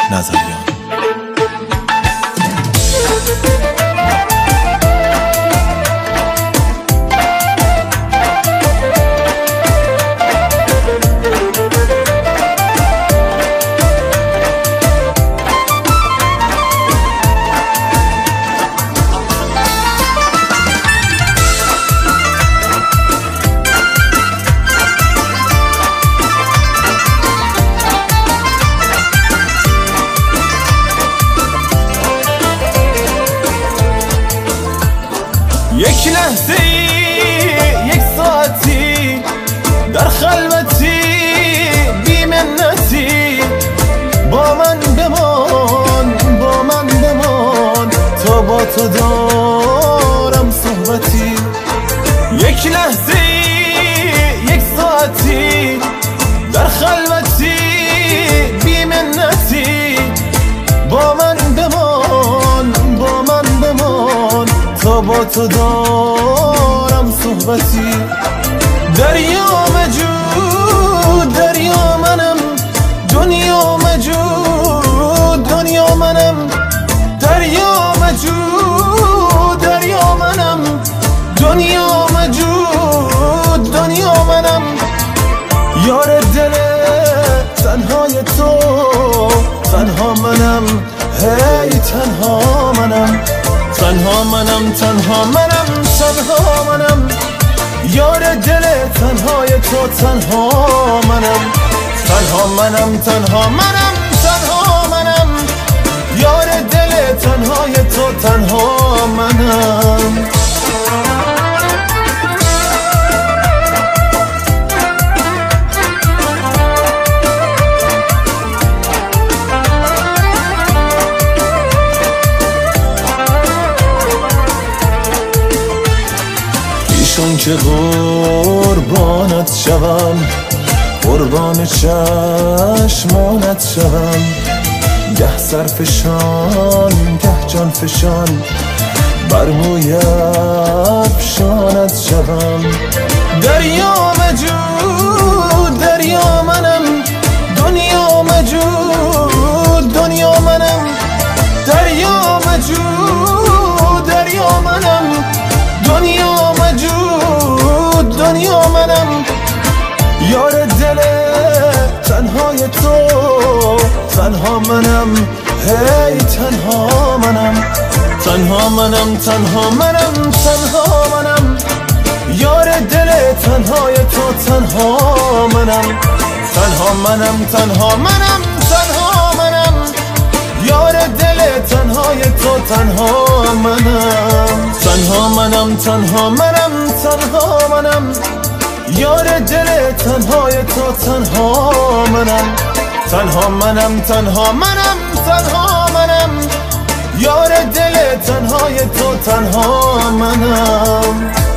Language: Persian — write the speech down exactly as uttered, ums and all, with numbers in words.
نظریان. یک لحظه ای یک ساعتی در خلوتی بی منتی با من بمان با من بمان تا با تو دارم صحبتی. یک لحظه ای یک ساعتی در خلوتی بی منتی با من بمان با من بمان تا با تو دارم صحبتی. دریا مجود دریا منم دنیا مجود دنیا منم دریا مجود دریا منم دنیا مجود دنیا منم. یار دل تنهای تو تنها منم هی تنها منم تنها منم تنها منم تنها منم. یار دل تنهای تو تنها منم تنها منم تنها منم تنها منم. یار دل تنهای تو تنها منم. چون که قربانت شوم قربان چشمانت شوم گه سرفشان گه جان فشان بر موی افشانت شوم. دریا مجود دریا منم دنیا مجود دنیا منم دریا مجود دریا منم دنیا مجود دنیا منم. یار دل تنهای تو تنها منم هی تنها منم تنها منم تنها منم تنها منم. یار دل تنهای تو تنها منم تنها منم تنها منم تنها منم. یار دل تنهای تو تنها منم تنها منم تنها منم تنها منم. یار دل تنهای تو تنها منم تنها منم تنها منم تنها منم. یار دل تنهای تو تنها منم.